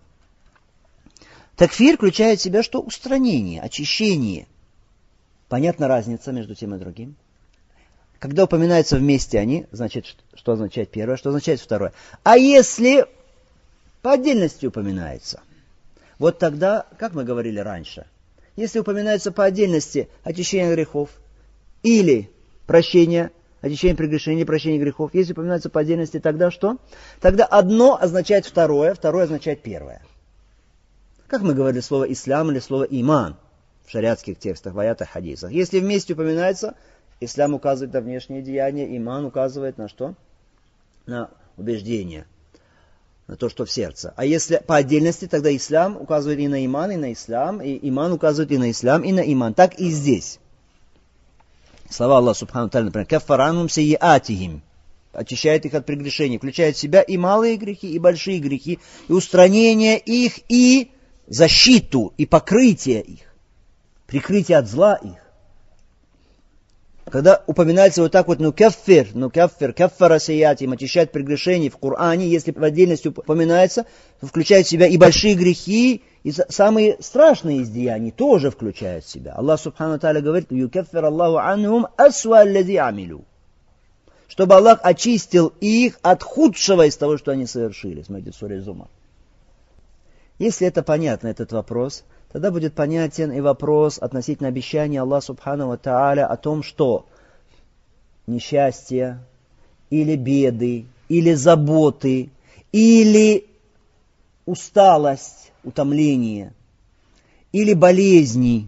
Такфир включает в себя что? Устранение, очищение. Понятна разница между тем и другим. Когда упоминаются вместе они, значит, что означает первое, что означает второе. А если по отдельности упоминается, вот тогда, как мы говорили раньше, если упоминается по отдельности очищение грехов или прощение, очищение прегрешений, прощение грехов, если упоминается по отдельности, тогда что? Тогда одно означает второе, второе означает первое. Как мы говорили, слово «ислам» или слово «иман» в шариатских текстах, в аятах, хадисах. Если вместе упоминается, ислам указывает на внешние деяния, иман указывает на что? На убеждение, на то, что в сердце. А если по отдельности, тогда ислам указывает и на иман, и на ислам, и иман указывает и на ислам, и на иман. Так и здесь. Слова Аллаха Субхану ва Тааля, например, «Каффаранум сейяатихим», очищает их от прегрешений, включает в себя и малые грехи, и большие грехи, и устранение их, и защиту, и покрытие их, прикрытие от зла их. Когда упоминается вот так вот «нукаффир», «нукаффир», «каффара сейятим», очищает прегрешения в Коране, если в отдельности упоминается, то включает в себя и большие грехи, и самые страшные из деяний тоже включают в себя. Аллах Субхану ва Тааля говорит: «Юкаффир Аллаху анхум асва аллази амилу», чтобы Аллах очистил их от худшего из того, что они совершили. Смотрите, сура Зумар. Если это понятно, этот вопрос, тогда будет понятен и вопрос относительно обещания Аллаха Субхану ва Тааля о том, что несчастья, или беды, или заботы, или усталость, утомление, или болезни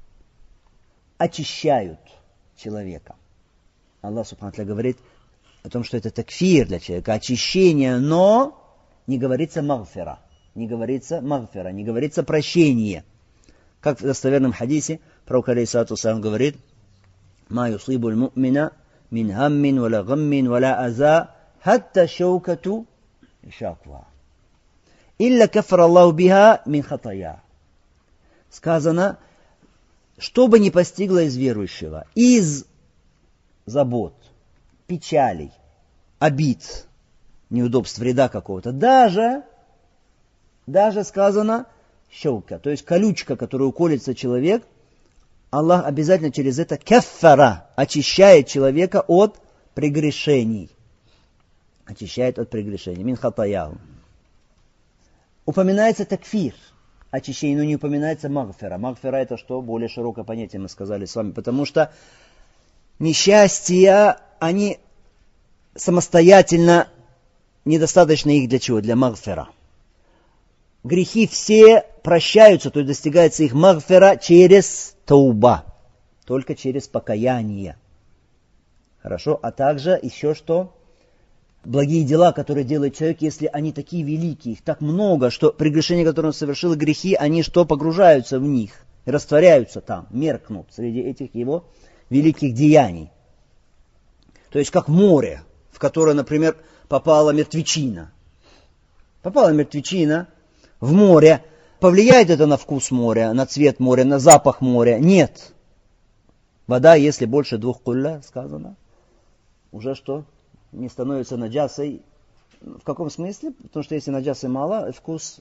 очищают человека. Аллах Субхану ва Тааля говорит о том, что это такфир для человека, очищение, но не говорится магфира. Не говорится магфира, не говорится прощение. Как в достоверном хадисе пророк алейхиссалату вассалям говорит: «Ма юсибуль му'мина мин хаммин валя гаммин валя аза хатта шаукату шаква. Илля кафар Аллаху биха мин хатая». Сказано, что бы ни постигло из верующего, из забот, печалей, обид, неудобств, вреда какого-то, даже Даже сказано щелка, то есть колючка, которую уколется человек, Аллах обязательно через это каффара, очищает человека от прегрешений. Очищает от прегрешений. Мин хатаяху. Упоминается такфир, очищение, но не упоминается магфира. Магфира это что? Более широкое понятие, мы сказали с вами, потому что несчастья, они самостоятельно, недостаточно их для чего? Для магфира. Грехи все прощаются, то есть достигается их магфира через тауба, только через покаяние. Хорошо? А также еще что? Благие дела, которые делает человек, если они такие великие, их так много, что прегрешения, которые он совершил, грехи, они что? Погружаются в них, растворяются там, меркнут среди этих его великих деяний. То есть как море, в которое, например, попала мертвечина. Попала мертвечина в море. Повлияет это на вкус моря, на цвет моря, на запах моря? Нет. Вода, если больше двух кулля, сказано, уже что? Не становится наджасой. В каком смысле? Потому что если наджасы мало, вкус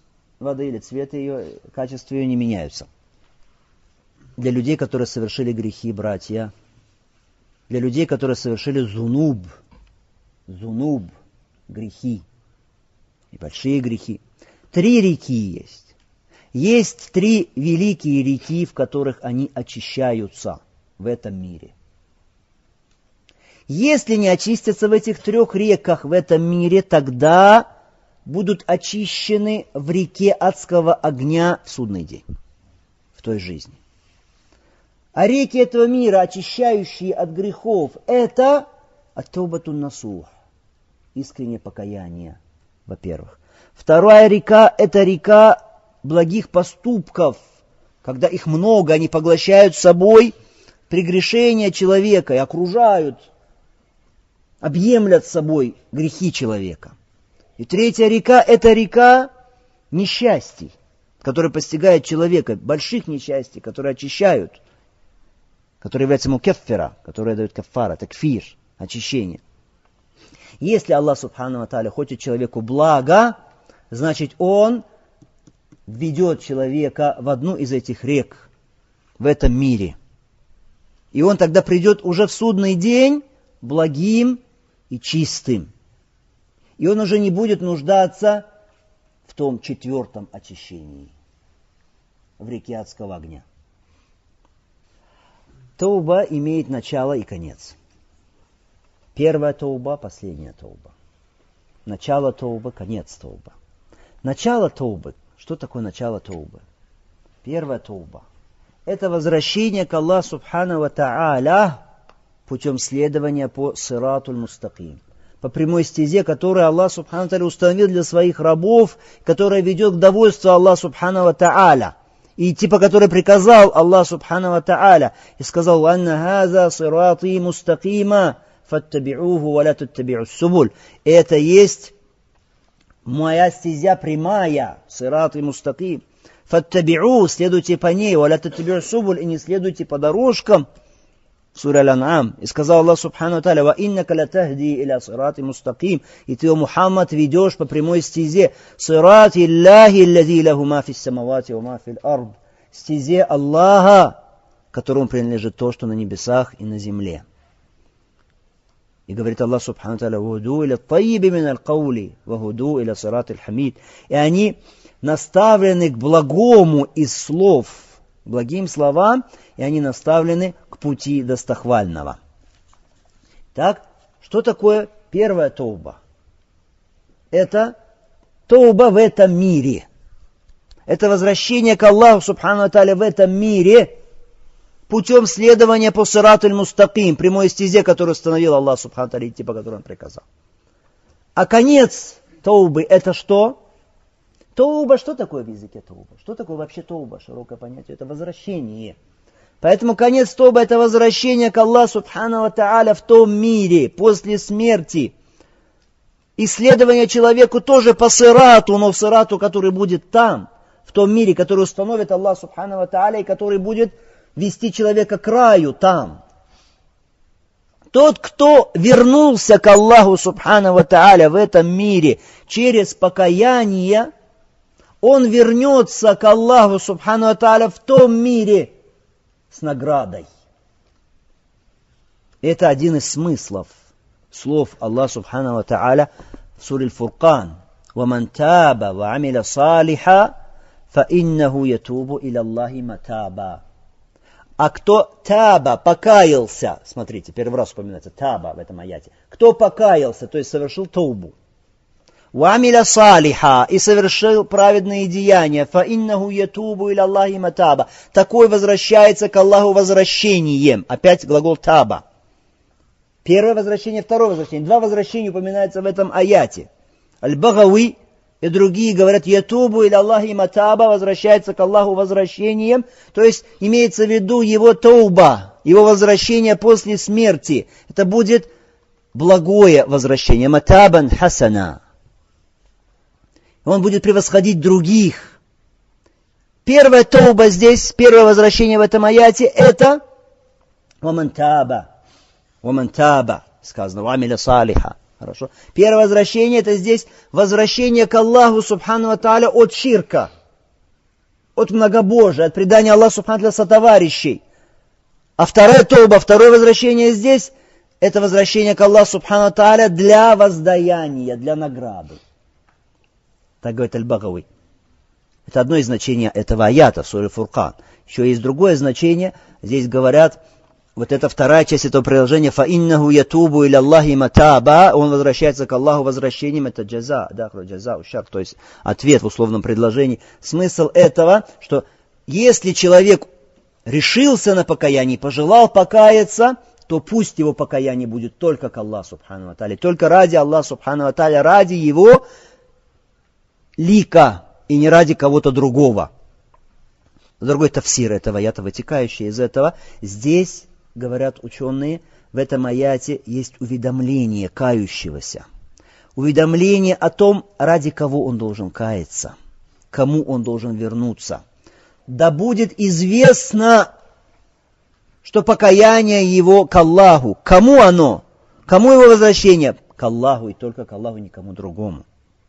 воды или цвет ее, качество ее не меняются. Для людей, которые совершили грехи, братья, для людей, которые совершили зунуб, зунуб, грехи, и большие грехи. Три реки есть. Есть три великие реки, в которых они очищаются в этом мире. Если не очистятся в этих трех реках в этом мире, тогда будут очищены в реке адского огня в судный день, в той жизни. А реки этого мира, очищающие от грехов, это ат-таубатун насух, искреннее покаяние, во-первых. Вторая река – это река благих поступков, когда их много, они поглощают собой прегрешения человека и окружают, объемлят собой грехи человека. И третья река – это река несчастий, которая постигает человека, больших несчастий, которые очищают, которые являются мукеффира, которые дают каффара, такфир, очищение. Если Аллах Субхану ва Тааля хочет человеку блага, значит Он введет человека в одну из этих рек в этом мире. И он тогда придет уже в судный день благим и чистым. И он уже не будет нуждаться в том четвертом очищении, в реке адского огня. Тауба имеет начало и конец. Первая тауба, последняя тауба. Начало таубы, конец таубы. Начало таубы. Что такое начало таубы? Первая тауба. Это возвращение к Аллаху Субхану ва Тааля путем следования по сиратуль мустаким, по прямой стезе, которую Аллах Субхану ва Тааля установил для своих рабов, которая ведет к довольству Аллаха Субхану ва Тааля, и идти по которой приказал Аллах Субхану ва Тааля, и сказал: «Анна хаза сирати мустакима, фаттаби'уху ва ла таттаби'ус субуль». Это есть моя стезя прямая, сират и мустаким. Фаттаби'у, следуйте по ней, ва ла таттаби'ус субуль, и не следуйте по дорожкам. Сура Аль-Ан'ам. И сказал Аллах Субхану ва Тааля: «Ва иннака ла тахди иля сирати мустаким». И ты, о Мухаммад, ведешь по прямой стезе. Сирати Аллахи аллази лаху ма фис самавати ва ма фил ард. Стезе Аллаха, которому принадлежит то, что на небесах и на земле. И говорит Аллах Субхану ва Тааля: «Вахуду иля тайиби мин аль-каули, вахуду иля сирати аль-хамид». И они наставлены к благому из слов, благим словам, и они наставлены к пути достохвального. Так, что такое первая тауба? Это тауба в этом мире. Это возвращение к Аллаху Субхану ва Тааля в этом мире путем следования по сиратуль мустаким, прямой стезе, которую установил Аллах Субхану ва Тааля, идти по которой Он приказал. А конец таубы это что? Тауба, что такое в языке тауба? Что такое вообще тауба? Широкое понятие. Это возвращение. Поэтому конец тауба это возвращение к Аллаху Субхану ва Тааля в том мире, после смерти. Исследование человеку тоже по сирату, но в сирату, который будет там, в том мире, который установит Аллах Субхану ва Тааля, и который будет вести человека к раю там. Тот, кто вернулся к Аллаху Субхану ва Тааля в этом мире через покаяние, он вернется к Аллаху Субхану ва Тааля в том мире с наградой. Это один из смыслов слов Аллаха Субхану ва Тааля в суре Аль-Фуркан. وَمَنْ تَابَ وَعَمِلَ صَالِحًا فَإِنَّهُ يَتُوبُ إِلَى اللَّهِ مَتَابًا. А кто таба, покаялся, смотрите, первый раз упоминается таба в этом аяте. Кто покаялся, то есть совершил таубу. وَعَمِلَ صَالِحًا, и совершил праведные деяния. فَإِنَّهُ يَتُوبُ إِلَى اللَّهِ مَتَابًا. Такой возвращается к Аллаху возвращением. Опять глагол таба. Первое возвращение, второе возвращение. Два возвращения упоминаются в этом аяте. Аль-Багави и другие говорят: «Ятубу иля Аллахи матаба», возвращается к Аллаху возвращением. То есть имеется в виду его тауба, его возвращение после смерти. Это будет благое возвращение. Матабан хасана. Он будет превосходить других. Первая тауба здесь, первое возвращение в этом аяте, это «Ваман таба». «Ваман таба», сказано, «Вамиля салиха». Хорошо. Первое возвращение, это здесь возвращение к Аллаху Субхану ва Тааля от ширка, от многобожия, от предания Аллаху Субхану ва Тааля сотоварищей. А второе тоба, второе возвращение здесь, это возвращение к Аллаху Субхану ва Тааля для воздаяния, для награды. Так говорит Аль-Багави. Это одно из значений этого аята в суре Фуркан. Еще есть другое значение. Здесь говорят, вот это вторая часть этого предложения, «Фаиннаху ятубу иля Аллахи матаба», он возвращается к Аллаху возвращением, это джаза, да, джаза, ущерб, то есть ответ в условном предложении. Смысл этого, что если человек решился на покаяние, пожелал покаяться, то пусть его покаяние будет только к Аллаху Субхану ва Тааля, только ради Аллаха Субхану ва Тааля, ради его лика и не ради кого-то другого. Другой тафсир этого аята, вытекающий из этого, здесь, говорят ученые, в этом аяте есть уведомление кающегося. Уведомление о том, ради кого он должен каяться, кому он должен вернуться. Да будет известно, что покаяние его к Аллаху. Кому оно? Кому его возвращение? К Аллаху и только к Аллаху, никому другому.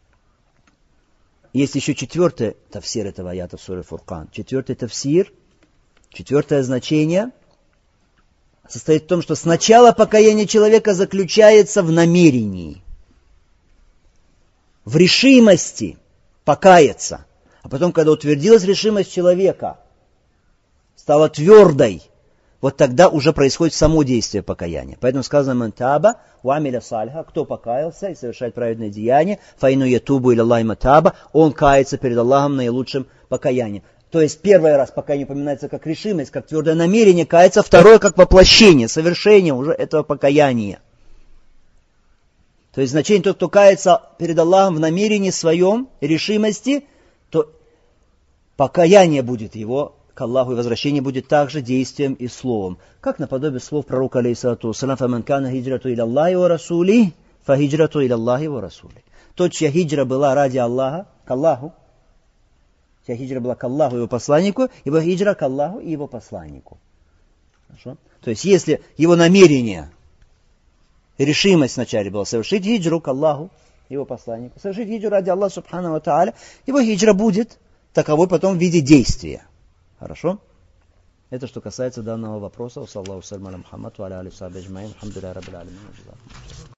Есть еще четвертый тафсир этого аята в суре Фуркан. Четвертый тафсир, четвертое значение состоит в том, что сначала покаяние человека заключается в намерении, в решимости покаяться. А потом, когда утвердилась решимость человека, стала твердой, вот тогда уже происходит само действие покаяния. Поэтому сказано «Ман таба ва амиля салиха», кто покаялся и совершает праведное деяние, «Фаину ятубу иля Аллахи матаба», он кается перед Аллахом наилучшим покаянием. То есть первый раз покаяние упоминается как решимость, как твердое намерение каяться, второе как воплощение, совершение уже этого покаяния. То есть значение тот, кто кается перед Аллахом в намерении своем, решимости, то покаяние будет его к Аллаху, и возвращение будет также действием и словом. Как наподобие слов пророка, алейхиссалату вассалям, «Фаман кана хиджрату иля Аллахи ва расули, фа хиджрату иля Аллахи ва расули». Тот, чья хиджра была ради Аллаха, к Аллаху, чья хиджра была к Аллаху и его посланнику, его хиджра к Аллаху и его посланнику. Хорошо? То есть, если его намерение, решимость вначале была совершить хиджру к Аллаху, его посланнику, совершить хиджру ради Аллаха Субхану ва Тааля, его хиджра будет таковой потом в виде действия. Хорошо? Это что касается данного вопроса. Саллаху салям аля Мухаммад ва аля алихи ва сахбихи аджмаин. Алхамдулиллахи раббил алямин.